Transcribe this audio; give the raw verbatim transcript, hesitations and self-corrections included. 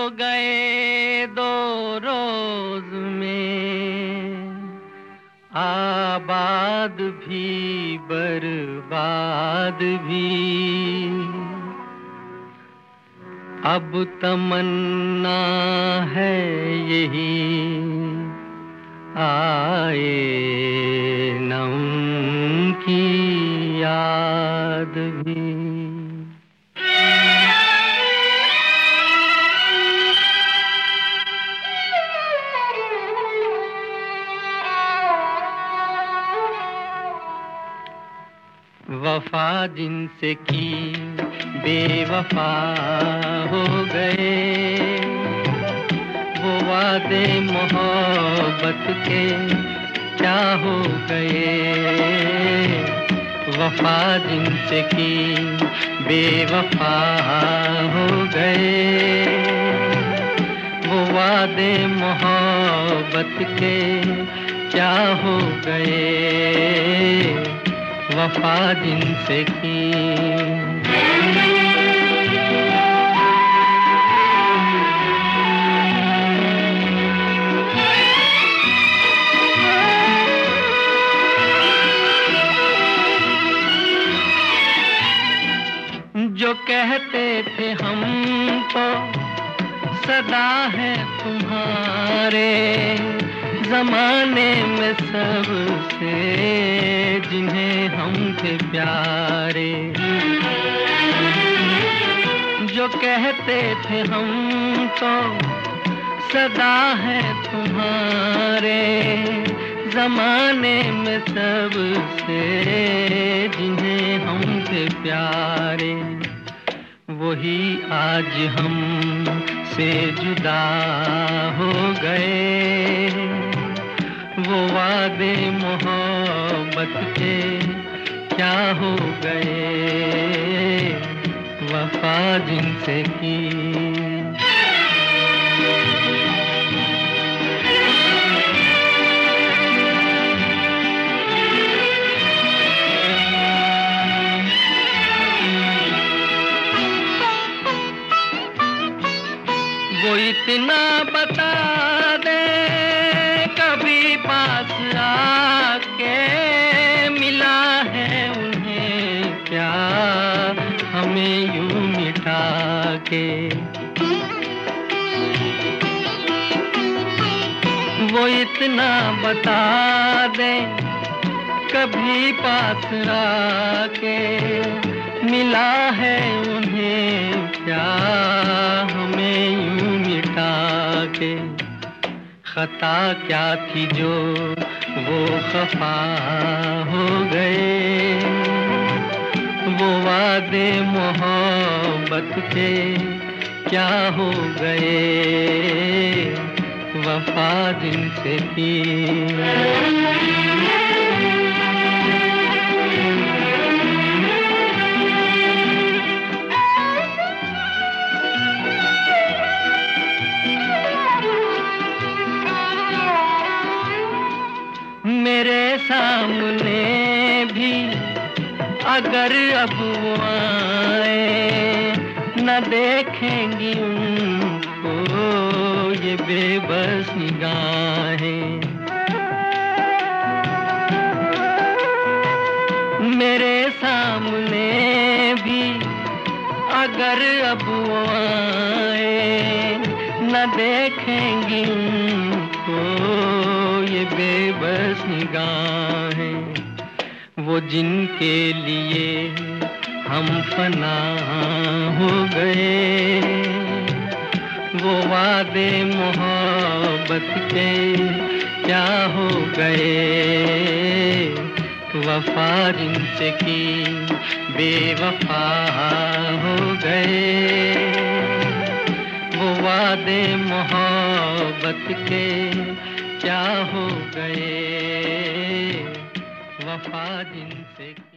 गए दो रोज में, आबाद भी बर्बाद भी। अब तमन्ना है यही, आए न उनकी याद भी। वफा जिनसे की बेवफा हो गए, वो वादे मोहब्बत के क्या हो गए। वफा जिनसे की बेवफा हो गए, वो वादे मोहब्बत के क्या हो गए। वफा जिनसे की जो कहते थे हम तो सदा है तुम्हारे, जमाने में सबसे जिन्हें हम थे प्यारे। जो कहते थे हम तो सदा है तुम्हारे, जमाने में सबसे जिन्हें हम थे प्यारे। वही आज हम से जुदा हो गए, वो वादे मोहब्बत के क्या हो गए। वफा जिनसे की वो इतना बता दे कभी पास आके, मिला है उन्हें क्या हमें यूं मिटा के। वो इतना बता दे कभी पास आके, मिला है उन्हें क्या हमें यूं मिटा के। खता क्या थी जो वो खफा हो गए, वो वादे मोहब्बत के क्या हो गए। वफा जिनसे की मेरे सामने भी अगर अब वो आए, न देखेंगी उनको ये बेबस निगाहें। मेरे सामने भी अगर अब वो आए, न देखेंगी उनको ये बेबस निगाहें। वो जिनके लिए हम फना हो गए, वो वादे मोहब्बत के क्या हो गए। वफा जिनसे की बेवफा हो गए, वो वादे मोहब्बत के क्या हो गए। वफा जिनसे